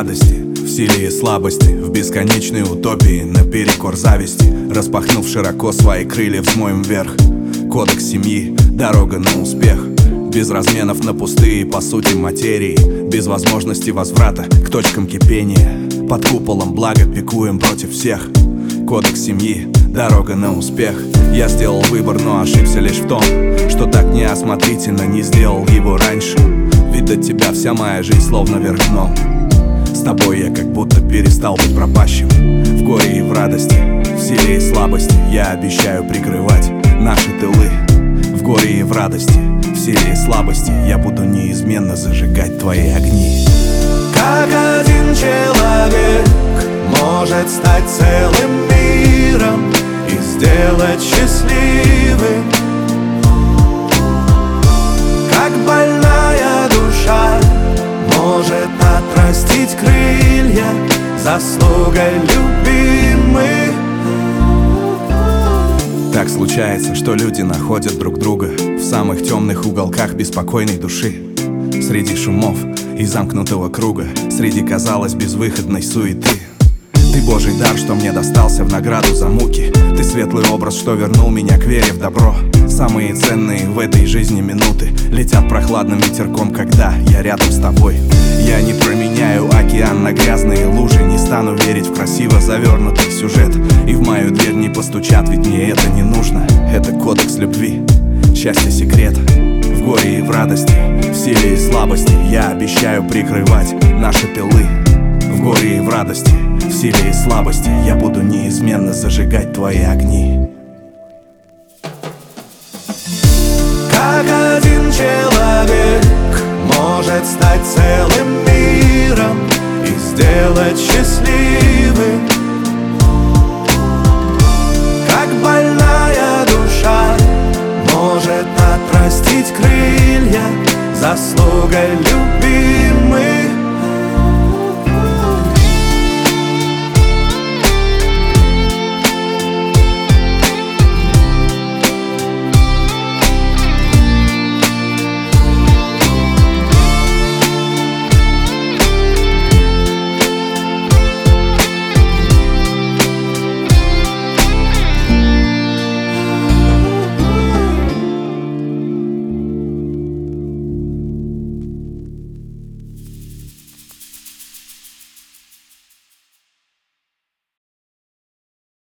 радости, в силе и слабости, в бесконечной утопии, наперекор зависти. Распахнув широко свои крылья, взмоем вверх. Кодекс семьи, дорога на успех. Без разменов на пустые, по сути, материи. Без возможности возврата к точкам кипения. Под куполом блага пикуем против всех. Кодекс семьи, дорога на успех. Я сделал выбор, но ошибся лишь в том, что так неосмотрительно не сделал его раньше. Ведь до тебя вся моя жизнь словно вверх дном. С тобой я как будто перестал быть пропащим. В горе и в радости, в силе и слабости я обещаю прикрывать наши тылы. В горе и в радости, в силе и слабости я буду неизменно зажигать твои огни. Как один человек может стать целым миром и сделать счастливым? Как больная душа может отрастить крылья заслугой любимых? Так случается, что люди находят друг друга в самых темных уголках беспокойной души. Среди шумов и замкнутого круга, среди, казалось, безвыходной суеты. Ты Божий дар, что мне достался в награду за муки. Ты светлый образ, что вернул меня к вере в добро. Самые ценные в этой жизни минуты летят прохладным ветерком, когда я рядом с тобой. Я не променяю океан на грязные лужи, не стану верить в красиво завернутый сюжет. И в мою дверь не постучат, ведь мне это не нужно. Это кодекс любви, счастье секрет. В горе и в радости, в силе и слабости я обещаю прикрывать наши тылы. В горе и в радости, в силе и слабости я буду неизменно зажигать твои огни. Как один человек может стать целым миром и сделать счастливым? Как больная душа может отрастить крылья заслугой любви?